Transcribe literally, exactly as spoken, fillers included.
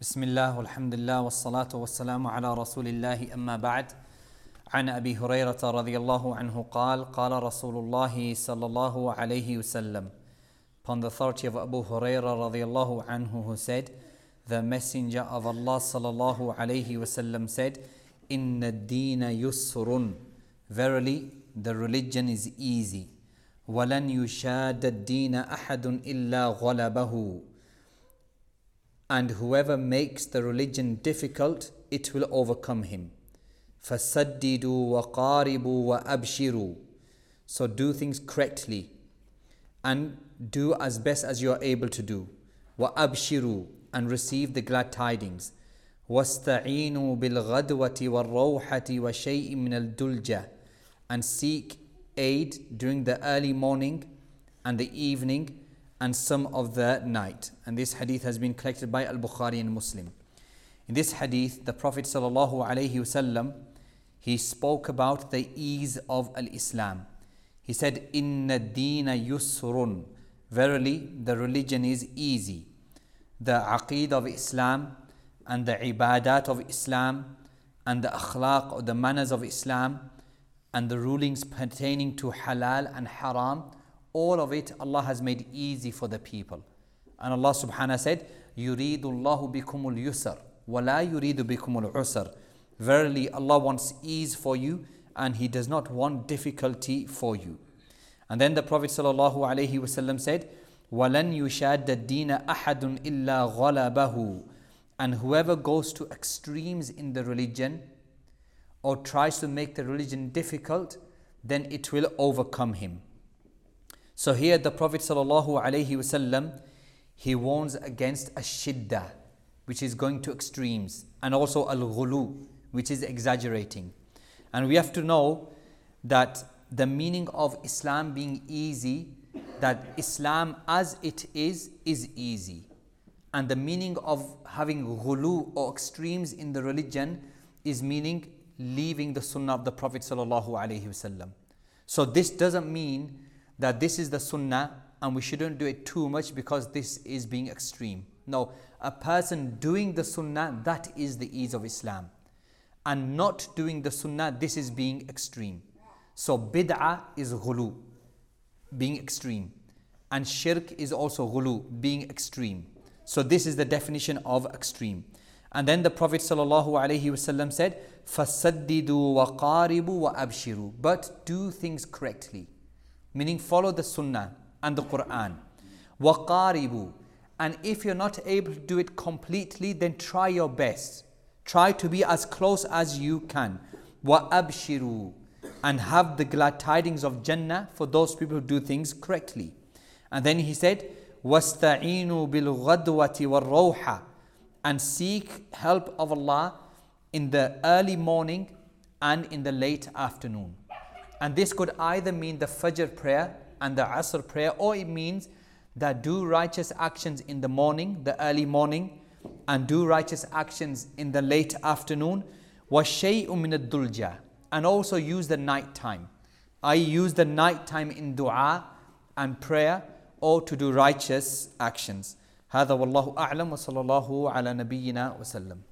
بسم الله والحمد لله والصلاة والسلام على رسول الله أما بعد عن أبي هريرة رضي الله عنه قال قال رسول الله صلى الله عليه وسلم. Upon the authority of Abu Hurairah radiallahu anhu, who said, the Messenger of Allah sallallahu alayhi wasallam said, Inna ad-deena yusrun. Verily, the religion is easy. وَلَنْ يُشَادَ الدِّينَ أَحَدٌ إِلَّا غَلَبَهُ. And whoever makes the religion difficult, it will overcome him. فَسَدِّدُوا وَقَارِبُوا وَأَبْشِرُوا. So do things correctly and do as best as you are able to do. وَأَبْشِرُوا, and receive the glad tidings. وَاسْتَعِينُوا بِالْغَدْوَةِ وَالرَّوْحَةِ وَشَيْءٍ مِنَ الدُّلْجَةِ. And seek aid during the early morning and the evening and some of the night. And this hadith has been collected by Al-Bukhari and Muslim. In this hadith, the Prophet sallallahu alaihi wasallam, he spoke about the ease of Al-Islam. He said, Inna ad-deena yusrun. Verily, the religion is easy. The aqeedah of Islam and the ibadat of Islam and the akhlaq or the manners of Islam and the rulings pertaining to halal and haram, all of it Allah has made easy for the people. And Allah subhanahu said, يُرِيدُ اللَّهُ بِكُمُ الْيُسَرِ وَلَا يُرِيدُ بِكُمُ الْعُسَرِ. Verily, Allah wants ease for you and He does not want difficulty for you. And then the Prophet sallallahu alaihi wasallam said, وَلَنْ يُشَادَ الدِّينَ أَحَدٌ إِلَّا غَلَبَهُ. And whoever goes to extremes in the religion or tries to make the religion difficult, then it will overcome him. So here the Prophet sallallahu alaihi wasallam, he warns against ash-shiddah, which is going to extremes, and also al-ghulu, which is exaggerating. And we have to know that the meaning of Islam being easy, that Islam as it is, is easy. And the meaning of having ghulu or extremes in the religion is meaning leaving the sunnah of the Prophet sallallahu alaihi wasallam. So this doesn't mean that this is the sunnah and we shouldn't do it too much because this is being extreme. No, a person doing the sunnah, that is the ease of Islam. And not doing the sunnah, this is being extreme. So bid'ah is ghulu, being extreme. And shirk is also ghulu, being extreme. So this is the definition of extreme. And then the Prophet sallallahu alaihi wasallam said, فَسَدِّدُوا وَقَارِبُوا وَأَبْشِرُوا. But do things correctly. Meaning follow the sunnah and the Quran. وَقَارِبُوا. And if you're not able to do it completely, then try your best. Try to be as close as you can. وَأَبْشِرُوا. And have the glad tidings of Jannah for those people who do things correctly. And then he said, وَاسْتَعِينُوا بِالْغَدْوَةِ وَالرَّوْحَةِ. And seek help of Allah in the early morning and in the late afternoon. And this could either mean the Fajr prayer and the Asr prayer, or it means that do righteous actions in the morning, the early morning, and do righteous actions in the late afternoon. وَشَيْءٌ مِنَ الدُّلْجَةِ. And also use the night time. I use the night time in dua and prayer, or to do righteous actions. هذا والله أعلم وصلى الله على نبينا وسلم.